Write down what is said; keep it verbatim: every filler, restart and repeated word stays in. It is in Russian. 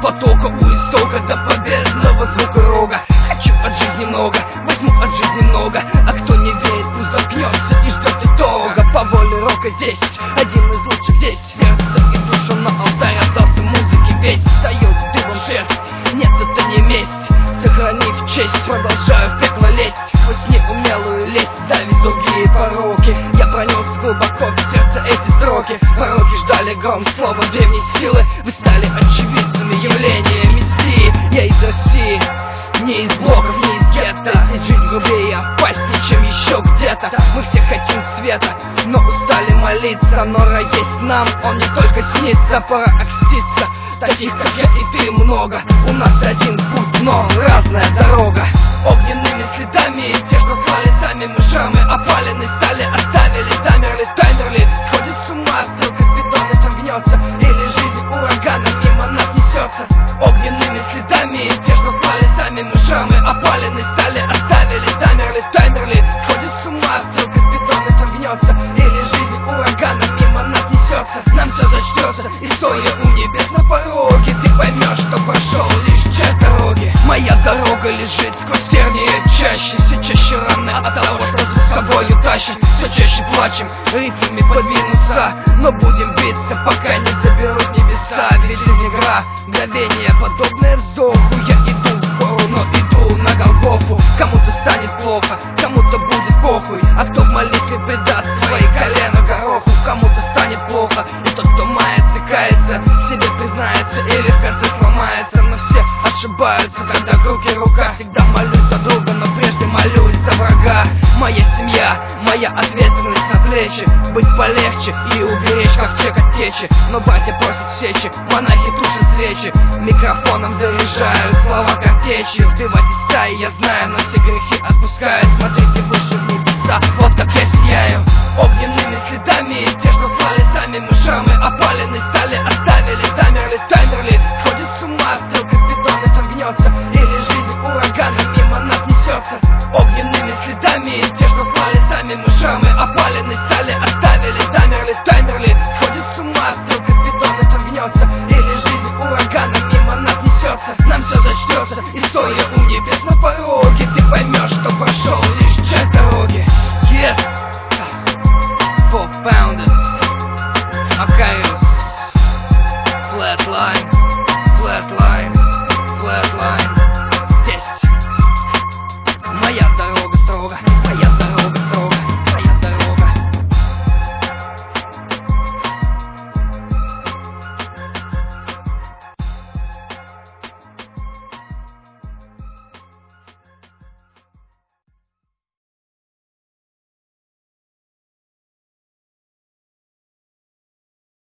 потока у истока до победного звука рога. Хочу от жизни много, возьму от жизни много, а кто не верит, пусть заткнется и ждет итога. По воле рока здесь один из лучших здесь. Сердце и душу на алтарь отдался музыке весь. Дает дыбом шерсть, нет, это не месть. Сохранив честь, продолжаю в пекло лезть. Пусть неумелую лезть давит другие пороки. Я пронес глубоко в сердце эти строки. Пороки ждали гром слова древней силы. Вы стали очевидцами явления мессии. Я из России, не из блоков, не из гетто. Здесь жизнь грубее и опаснее, чем еще где-то. Мы все хотим света, но устали молиться. Но рай есть нам, он не только снится. Пора окститься, таких как я и ты много. У нас один путь, но разная дорога. Огненными следами те, что слали сами мы шрамы. Опалены стали, оставили, замерли, таймерли. Сходит с ума, стрелка спидометром гнется. Или жизнь ураганом мимо нас несется. Огненными следами те, что слали сами мы шрамы. Опалены стали, оставили, замерли, таймерли. Сходит с ума, стрелка спидометром гнется. Или жизнь ураганом мимо нас несется. Нам все зачтется, и стоя у небес на пороге, ты поймешь, что прошел лишь часть дороги. Моя дорога лежит сквозь тернии чаще. Все чаще раны от того, что за собою тащим. Все чаще плачем, ритмами подвинуться. Но будем биться, пока не заберут небеса. Ведь жизнь игра, мгновение подобное вздоху. Я иду в гору, но иду на Голгофу. Кому-то станет плохо, кому-то будет похуй. А кто в молитве предаст свои колена гороху. Кому-то станет плохо, и тот, кто мается, кается, себе признается или в конце сломается. Но все ошибаются, когда круг и рука. Всегда молюсь за друга, но прежде молюсь за врага. Моя семья, моя ответственность на плечи. Быть полегче и уберечь ковчег от течи. Но батя просит сечи, монахи тушат свечи. Микрофоном заряжаю слова картечи. Сбивать из стаи я знаю, но все грехи отпускаю. Смотрите выше в небеса, вот как я сияю. Огненными следами